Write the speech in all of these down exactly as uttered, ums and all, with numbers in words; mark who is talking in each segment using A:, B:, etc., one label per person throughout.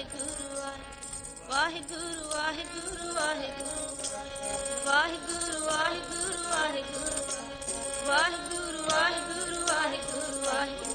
A: ਵਾਹਿਗੁਰੂ ਵਾਹਿਗੁਰੂ ਵਾਹਿਗੁਰੂ ਵਾਹਿਗੁਰੂ ਵਾਹਿਗੁਰੂ ਵਾਹਿਗੁਰੂ ਵਾਹਿਗੁਰੂ ਵਾਹਿਗੁਰੂ ਵਾਹਿਗੁਰੂ ਵਾਹਿਗੁਰੂ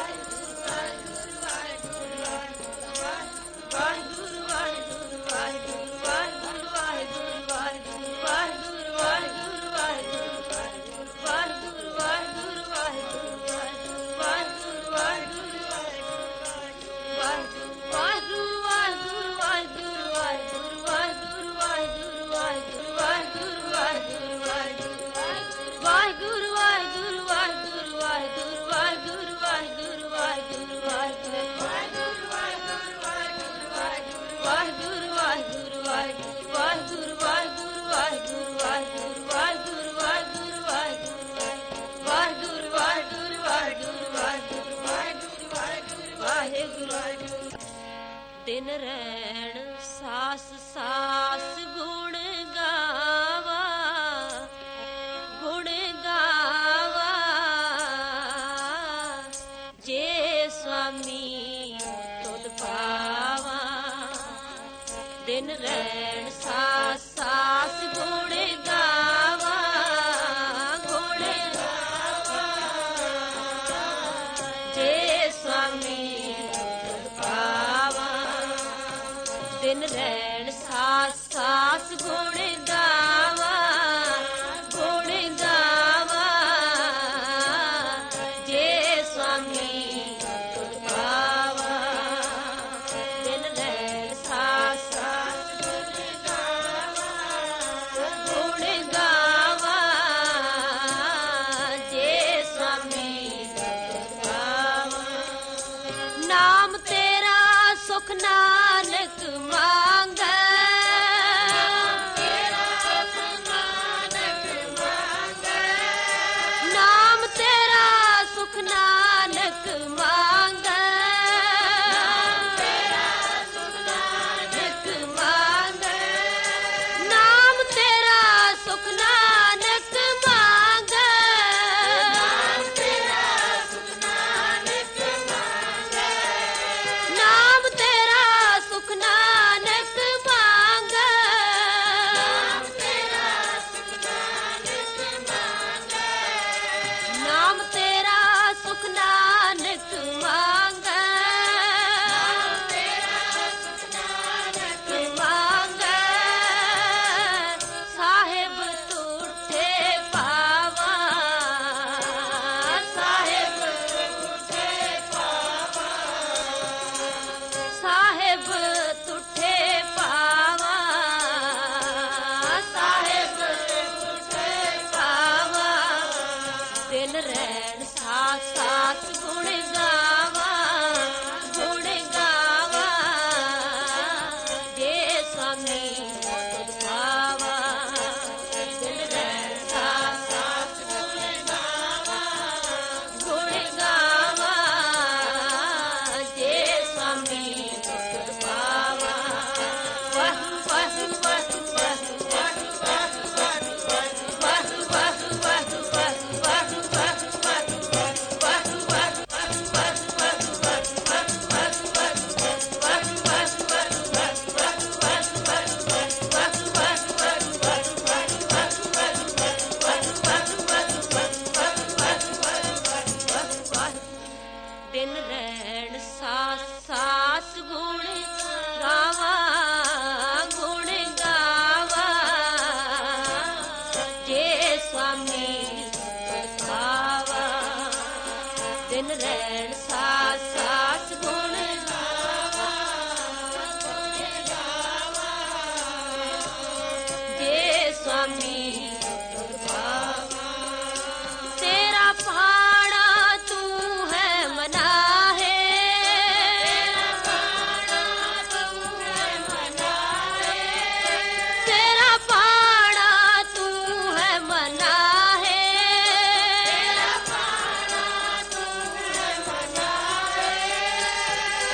A: ਦਿਨ ਰਹਿਣ ਸਾਸ ਸਾਸ ਗੁਣ ਗਾਵਾ ਗੁਣ ਗਾਵਾ ਜੇ ਸੁਆਮੀ ਤੁਧ ਪਾਵਾ ਦਿਨ ਰਹਿਣ ਸਾਸ ਸਾਸ ਗੁਣ ਗਾਵਾ ਗੁਣ ਗਾਵਾ ਜੇ ਸੁਆਮੀ ਦਿਨ ਰਹਿਣ ਸਾਸ ਸਾਸ ਗੁਣ ਗਾਵਾ ਗੁਣ ਗਾਵਾ ਜੇ ਸੁਆਮੀ ਤੁਧ ਪਾਵਾ ਦਿਨ ਰਹਿਣ ਸਾਸ ਸਾਸ ਗੁਣ ਗਾਵਾ ਗੁਣ ਗਾਵਾ ਜੇ ਸੁਆਮੀ ਤੁਧ ਪਾਵਾ ਨਾਮ ਤੇਰਾ ਸੁਖ ਨਾਨਕ ਮੰਗੈ ਨਾਮ ਤੇਰਾ ਸੁਖ ਨਾਨਕ ਮੰਗੈ ਨਾਮ ਤੇਰਾ ਸੁਖ ਨਾਨਕ ਮੰਗੈ ਨਾਮ ਤੇਰਾ ਸੁਖ ਨਾਨਕ ਮੰਗੈ ਨਾਮ ਤੇਰਾ ਸੁਖ ਨਾਨਕ ਮੰਗੈ ਮੰਗੈ ਸਾਹਿਬ ਤੁਠੇ ਪਾਵਾ ਸਾਹਿਬ ਤੁਠੇ ਪਾਵਾ ਸਾਹਿਬ ਤੁਠੇ ਪਾਵਾ ਸਾਹਿਬ ਤੁਠੇ ਪਾਵਾ ਦਿਨ ਰਹਿਣ ਸਾਸ ਸਾਸ ਗੁਣ ਗਾਵਾ ਗੁਣ ਗਾਵਾ ਜੇ ਸੁਆਮੀ ਤੁਧ ਪਾਵਾ ਦਿਨ ਰਹਿਣ ਸਾਸ ਸਾਸ ਗੁਣ ਗਾਵਾ ਗੁਣ ਗਾਵਾ ਜੇ ਸੁਆਮੀ ਤੁਧ ਪਾਵਾ ਵਾਹਿ ਵਾਹਿ ਵਾਹਿ ਵਾਹਿ ਵਾਹਿ ਵਾਹਿ ਵਾਹਿ ਵਾਹਿ ਵਾਹਿ ਵਾਹਿ ਦਿਨ ਰਹਿਣ ਸਾਸ ਸਾਸ ਗੁਣ ਗਾਵਾ ਗੁਣ ਗਾਵਾ ਜੇ ਸੁਆਮੀ ਤੁਧ ਪਾਵਾ ਦਿਨ ਰਹਿਣ ਸਾਸ ਸਾਸ ਗੁਣ ਗਾਵਾ ਗੁਣ ਗਾਵਾ ਜੇ ਸੁਆਮੀ ਤੁਧ ਪਾਵਾ ਤੇਰਾ ਭਾਣਾ ਤੂੰ ਹੈ ਮਨਾ ਹੈ ਤੇਰਾ ਭਾਣਾ ਤੂੰ ਹੈ ਮਨਾ ਹੈ ਤੇਰਾ ਭਾਣਾ ਤੂੰ ਹੈ ਮਨਾ ਹੈ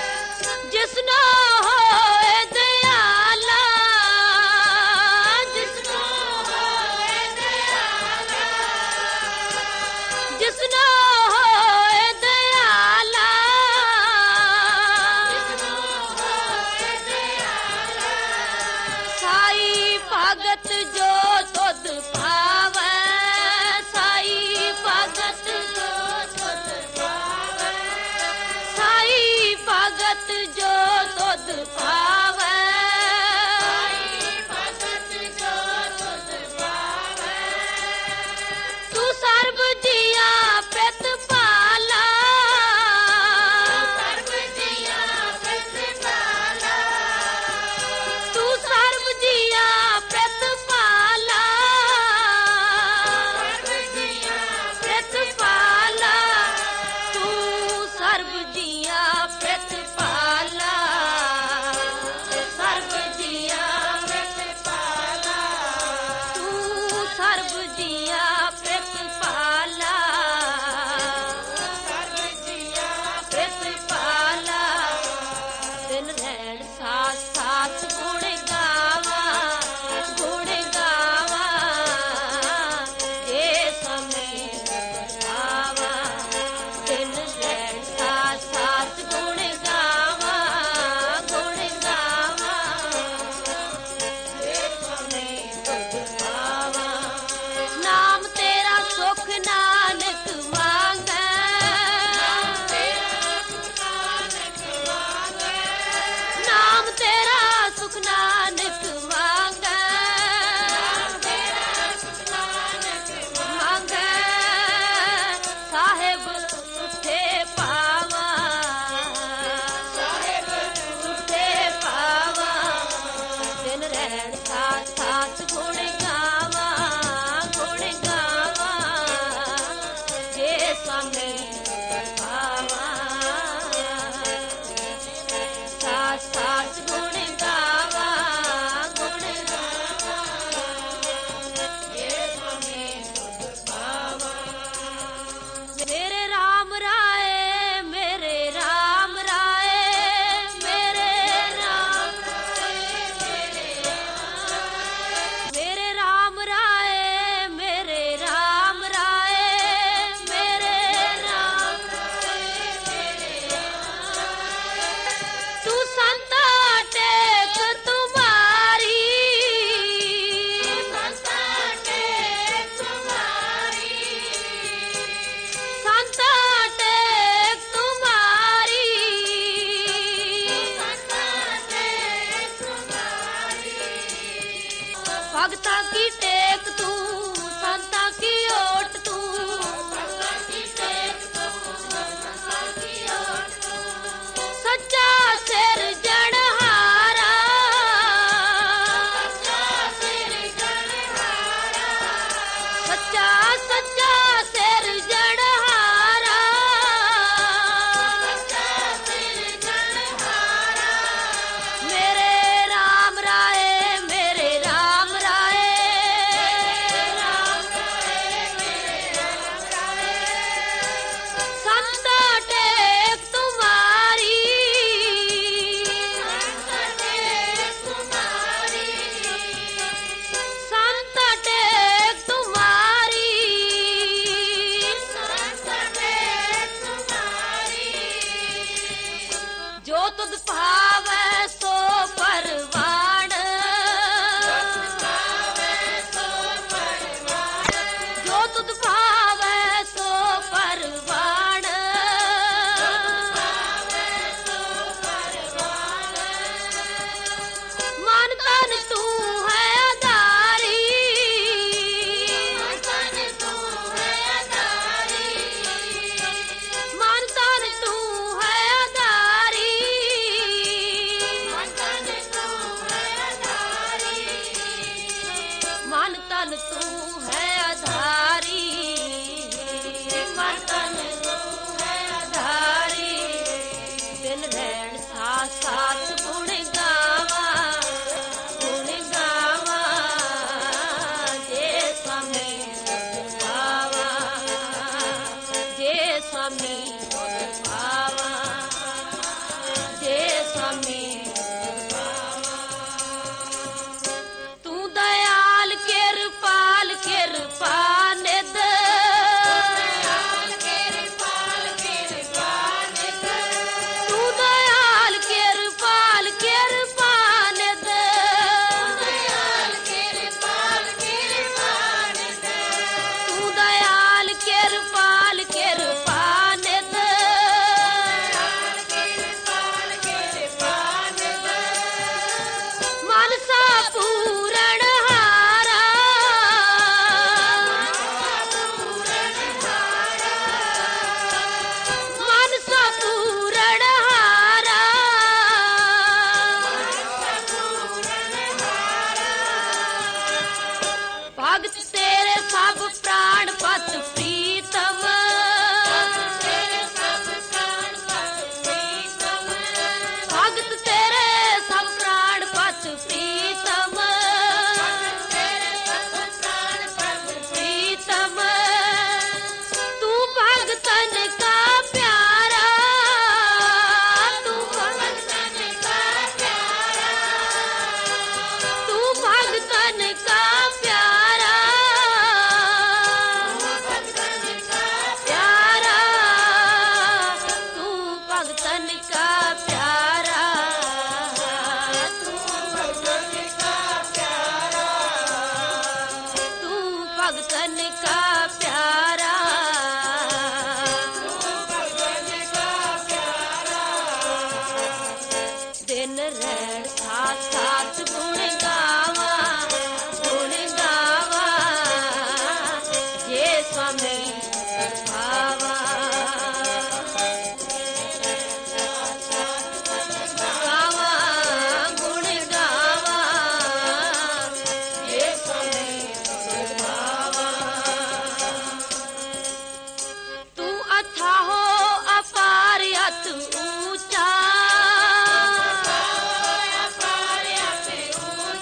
A: तुद भावै सो परवान, जो तुद भावै सो परवान, मन तन तू है आधारी, मन तन तू है आधारी, मन तन तू है आधारी, मन तन तू है आधारी, मन तन तू है आधारी, मन तन तू है आधारी। दिन रैण साथ साथ गुण गावा, गुण गावा, जे स्वामी तुझ पावा, जे स्वामी तुझ पावा, जे स्वामी तुझ पावा। तू दयाल किरपाल किरपा निध, तू दयाल किरपाल किरपा निध, तू दयाल किरपाल किरपा निध, मनसा पूरण हारा, मनसा पूरण हारा, भगत तेरे सब प्राण पत प्रीतम, भगत तेरे सब प्राण पत प्रीतम, प्रीतम, तू भगतन का प्यारा, तू भगतन का प्यारा, तू भगतन का प्यारा, प्यारा, तू भगतन का प्यारा, तू भगतन का प्यारा, तू भगतन का प्यारा, दिन रैण साथ साथ गुण गावा, गुण गावा, जे स्वामी तुझ पावा, गावा, गुण गावा, जे स्वामी तुझ पावा। तू अथाहो अपार अत ऊंचा,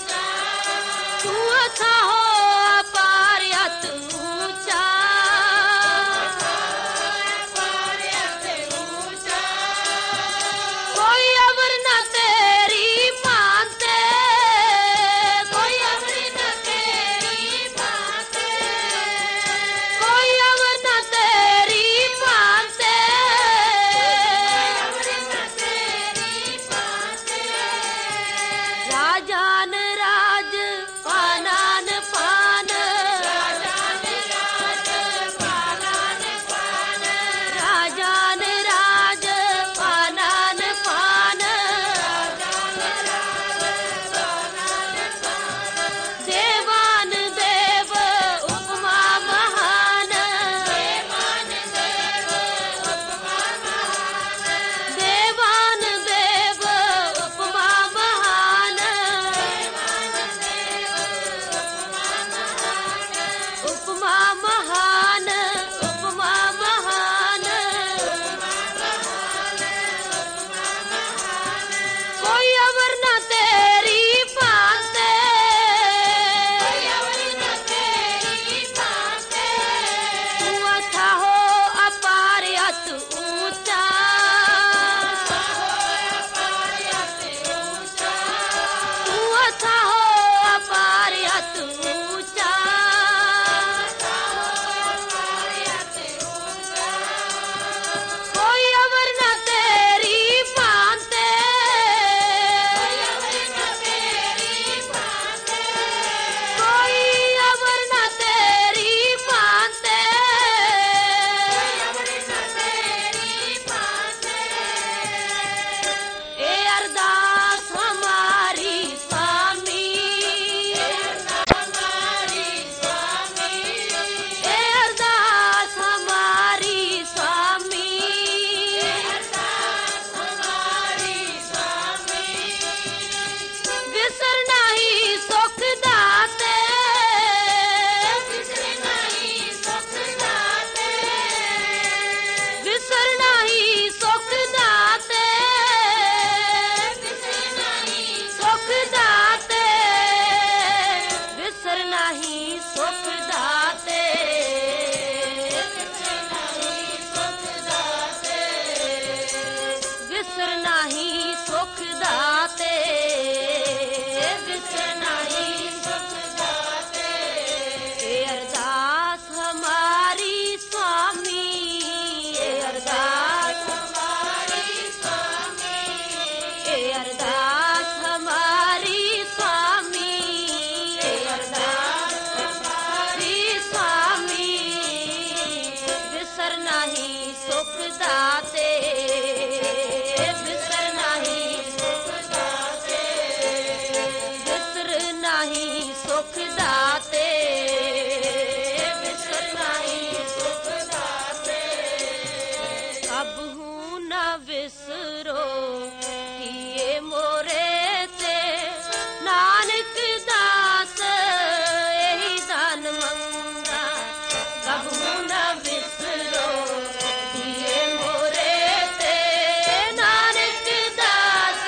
A: ਵਿਸਰੋ ਕੀਏ ਮੋਰੇ ਤੇ ਨਾਨਕ ਦਾਸ ਇਹੀ ਦਾਨ ਮੰਗਾ ਕਬਹੂ ਨਾ ਵਿਸਰੋ ਕੀਏ ਮੋਰੇ ਤੇ ਨਾਨਕ ਦਾਸ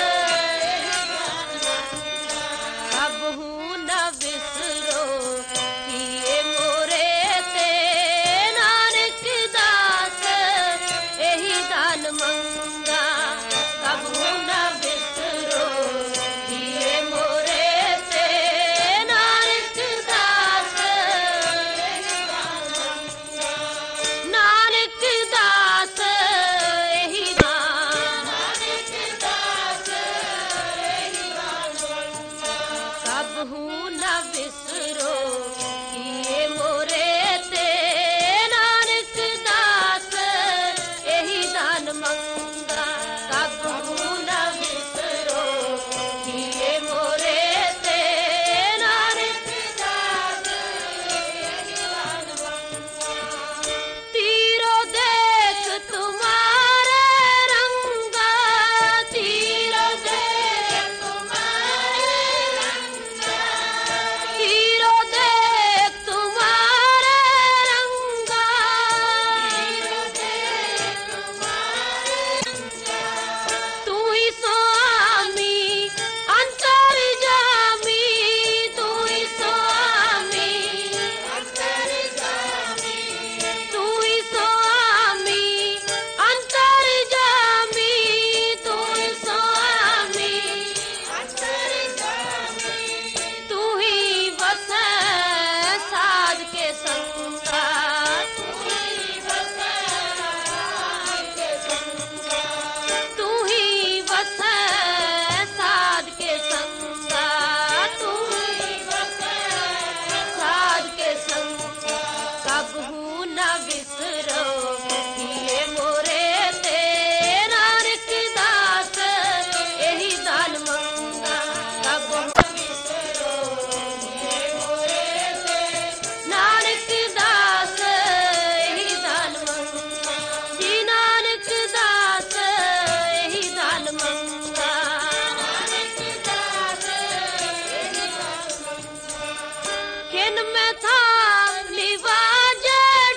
A: ਕਬਹੂ ਨਾ ਵਿਸਰੋ ਕੀਏ ਮੋਰੇ ਤੇ ਨਾਨਕ ਦਾਸ ਇਹੀ ਦਾਨ ਮੰਗਾ ਕਬਹੂ ਨਾ ਵਿਸਰੋ ਕੀਏ ਮੋਰੇ ਤੇ ਨਾਨਕ ਦਾਸ ਨਾਨਕ ਦਾਸ ਇਹੀ ਦਾਨ ਨਾਨਕ ਦਾਸ ਇਹੀ ਦਾਨ ਕਬਹੂ ਨਾ ਵਿਸਰੋ ਕੀਏ ਮੋਰੇ ਤੇ ਨਾਨਕ ਦਾਸ ਇਹੀ ਦਾਨ ਮੰਗਾ ਕਬਹੂ ਨਾ ਵਿਸਰੋ ਕੀਏ ਮੋਰੇ ਤੇ ਨਾਨਕ ਦਾਸ ਇਹੀ ਦਾਨ ਮੰਗਾ ਤੀਰੋ ਦੇਖ ਤੁਮਾਰੇ ਰੰਗਾ ਤੀਰੋ ਦੇਖ ਤੁਮਾਰੇ ਰੰਗਾ ਹੀਰੋ ਦੇਖ ਤੁਮਾਰੇ ਰੰਗਾ ਹੀਰੋ ਦੇਖ ਤੁਮਾਰੇ ਰੰਗਾ ਤੂੰ ਹੀ ਸੁਆਮੀ ਅੰਤਰ ਜਾਮੀ ਤੂੰ ਹੀ ਸੁਆਮੀ ਅੰਤਰ ਜਾਮੀ ਤੂੰ ਹੀ ਸੁਆਮੀ ਅੰਤਰ ਜਾਮੀ ਤੂੰ ਹੀ ਸੁਆਮੀ ਅੰਤਰ ਜਾਮੀ ਤੂੰ ਹੀ ਵਸੈ ਸਾਧ ਕੇ ਸੰਗਾ ਤੂੰ ਹੀ ਵਸੈ ਸਾਧ ਕੇ ਸੰਗਾ ਤੂੰ ਹੀ ਵਸੈ ਸਾਧ ਕੇ ਸੰਗਾ ਤੂੰ ਹੀ ਵਸੈ ਸਾਧ ਕੇ ਸੰਗਾ ਕਬਹੂ ਨਾ ਵਿਸਰੋ ਕੀਏ ਮੋਰੇ ਤੇ ਨਾਨਕ ਦਾਸ ਇਹੀ ਦਾਨ ਮੰਗਾ ਕਬਹੂ ਨਾ ਵਿਸਰੋ ਕੀਏ ਮੋਰੇ ਤੇ ਨਾਨਕ ਦਾਸ ਇਹੀ ਦਾਨ ਮੰਗਾ ਜੀ ਨਾਨਕ ਦਾਸ ਇਹੀ ਦਾਨ ਮੰਗਾ ਨਾਨਕ ਦਾਸ ਇਹੀ ਦਾਨ ਮੰਗਾ ਕਿਨ ਮੈਂ ਥਾਮ ਨਿਵਾਜੇ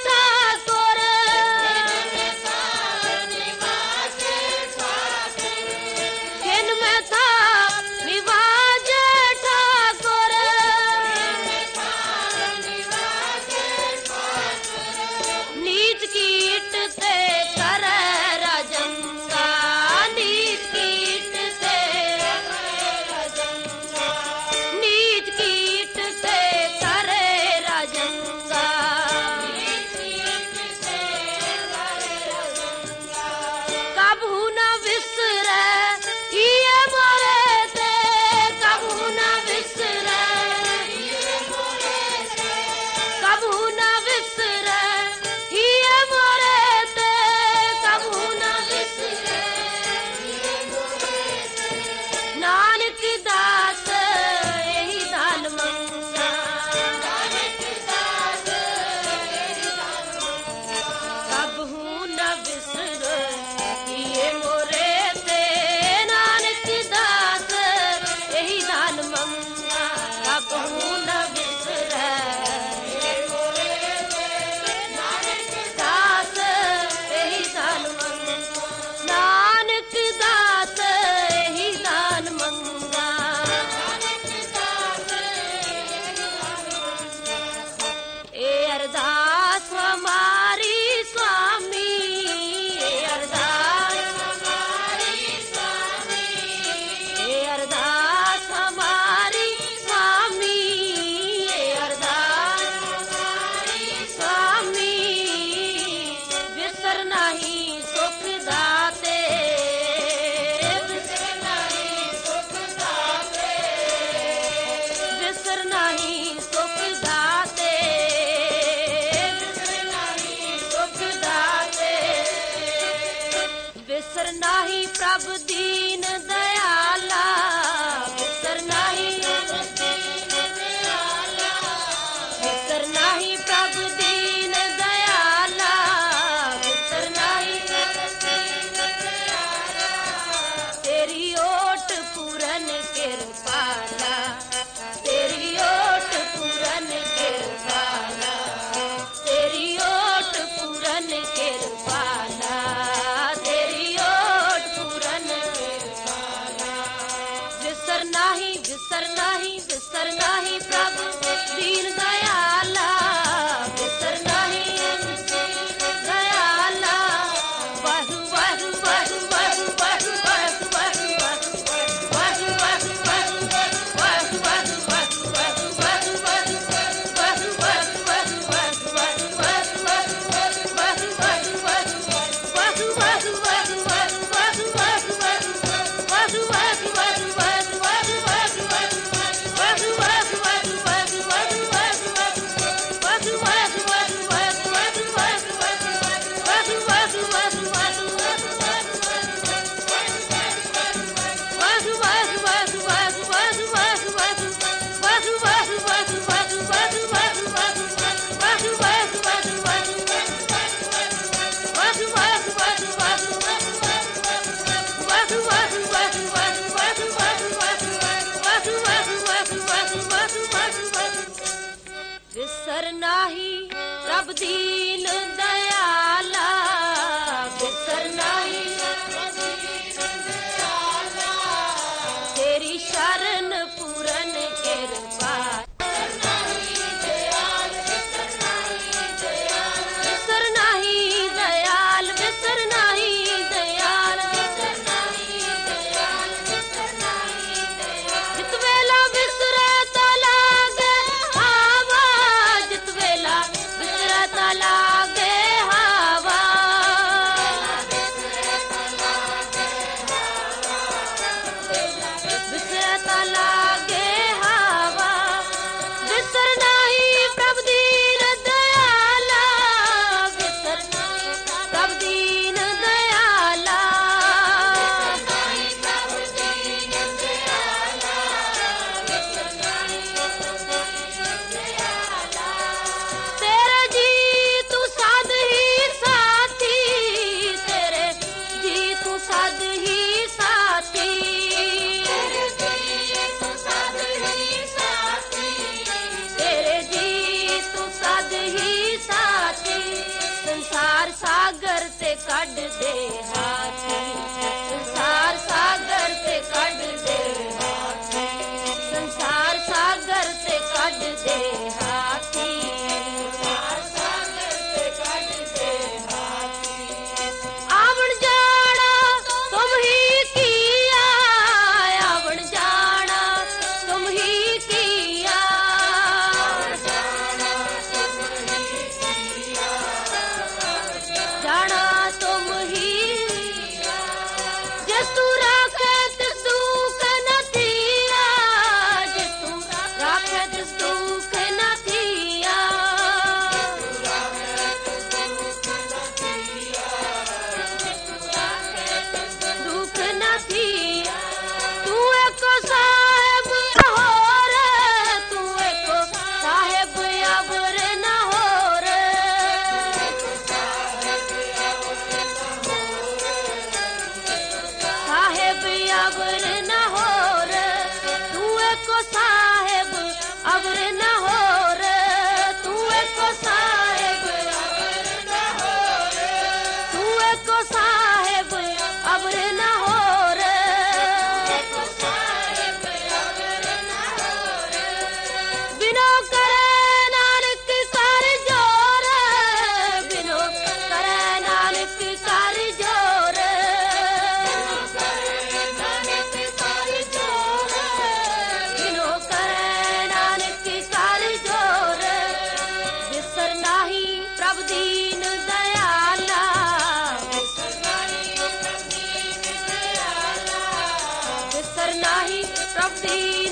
A: ਠਾਕੁਰ ਕਿਨ ਮੈਂ ਥਾਮ ਨਿਵਾਜੇ ਠਾਕੁਰ ਕਿਨ ਮੈਂ ਥਾਮ ਨਿਵਾਜੇ ਠਾਕੁਰ ਕਿਨ ਮੈਂ ਥਾਮ ਨਿਵਾਜੇ ਠਾਕੁਰ ਨੀਚ ਕੀਟ ਤੇ ਕਰੈ ਰਾਜੰਗਾ ਨੀਚ ਕੀਟ ਤੇ ਕਰੈ ਰਾਜੰਗਾ ਨੀਚ ਕੀਟ ਤੇ ਕਰੇ ਰਾਜੰਗਾ ਨੀਚ ਕੀਟ ਤੇ ਕਰੇ ਰਾਜੰਗਾ ਕਬਹੂ ਨਾ ਵਿਸਰੈ ਕੀਏ ਮੋਰੇ ਤੇ ਕਬਹੂ ਨਾ ਵਿਸਰੈ ਕੀਏ ਮੋਰੇ ਤੇ ਕਬਹੂ ਨਾ ਵਿਸਰੈ ਕੀਏ ਮੋਰੇ ਤੇ ਕਬਹੂ ਨਾ ਵਿਸਰੈ ਕੀਏ ਮੋਰੇ ਤੇ ਨਾਨਕ ਦਾਸ ਇਹੀ ਦਾਨ ਮੰਗਾ ਨਾਨਕ ਦਾਸ ਇਹੀ ਦਾਨ ਮੰਗਾ ਕਬਹੂ ਨਾ ਵਿਸਰੈ ਕੀਏ ਮੋਰੇ ਤੇ ਨਾਨਕ ਦਾਸ ਇਹੀ ਦਾਨ ਮੰਗਾ ਕਬਹੂ ਨਾ ਵਿਸਰੈ ਕੀਏ ਮੋਰੇ ਤੇ ਨਾਨਕ ਦਾਸ ਇਹੀ ਦਾਨ ਮੰਗਾ ਨਾਨਕ ਦਾਸ ਇਹੀ ਦਾਨ ਮੰਗਾ ਨਾਨਕ ਦਾਸ ਇਹੀ ਦਾਨ ਮੰਗਾ ਇਹ ਅਰਦਾਸ ਹਮਾਰੀ ਸੁਆਮੀ ਇਹ ਅਰਦਾਸ ਹਮਾਰੀ ਸੁਆਮੀ ਇਹ ਅਰਦਾਸ ਹਮਾਰੀ ਸੁਆਮੀ ਇਹ ਅਰਦਾਸ ਹਮਾਰੀ ਸੁਆਮੀ ਵਿਸਰ ਨਹੀਂ ਸੁਖ ਦਾਤੇ ਵਿਸਰ ਨਹੀਂ ਸੁਖ ਦਾਤੇ ਵਿਸਰ ਨਹੀਂ ਸੁਖ ਦਾਤੇ ਵਿਸਰ ਨਹੀਂ ਸੁਖ ਦਾਤੇ ਵਿਸਰ ਨਹੀਂ ਪ੍ਰਭ ਦੀਨ ਦਇਆਲਾ ਵਿਸਰ ਨਹੀਂ ਪ੍ਰਭ ਦੀਨ ਦਇਆਲਾ ਵਿਸਰ ਨਹੀਂ ਪ੍ਰਭ ਦੀਨ ਦਇਆਲਾ ਵਿਸਰ ਨਹੀਂ ਪ੍ਰਭ ਦੀਨ ਦਇਆਲਾ दीन दयाला बिसर नाही तेरी शरण पूरन कृपा बिसर नाही दयाल बिसर नाही दयाल जित वेला बिसरे ता लागे हवा जित वेला बिसरे ता लागे हवा बिसरे ता लागे हवा बिसर नाही प्रभु दीन दयाला बिसर नाही प्रभु दीन दयाला तेरे जी तू साध ही साथी तेरे जी तू साध ही साथी तेरे जी तू साध ही साथी संसार सागर ते कढ दे हाथी संसार सागर ते कढ दे हाथी संसार सागर ते कढ दे हाथी संसार सागर ते कढ दे हाथी आवण जाना तुम ही किया आवण जाना तुम ही किया जाना तुम ही जिस तू राखे तिस दुख न थिया जिस तू राखे तिस दुख न थिया दुख न थिया तू एको साहेब होर तू एको साहेब अबर न होर साहेब अबर न होर तू एको साहेब अबर न होर तू एको साहेब अबर न होर तू एको साहेब अबर न होर एको साहेब अबर न होर बिनो करे नानक कर जोर बिनो करे नानक कर जोर बिनो करे नानक कर जोर बिसर नाही प्रभु दीन दयाला बिसर नाही प्रभु दीन दयाला बिसर नाही प्रभु दीन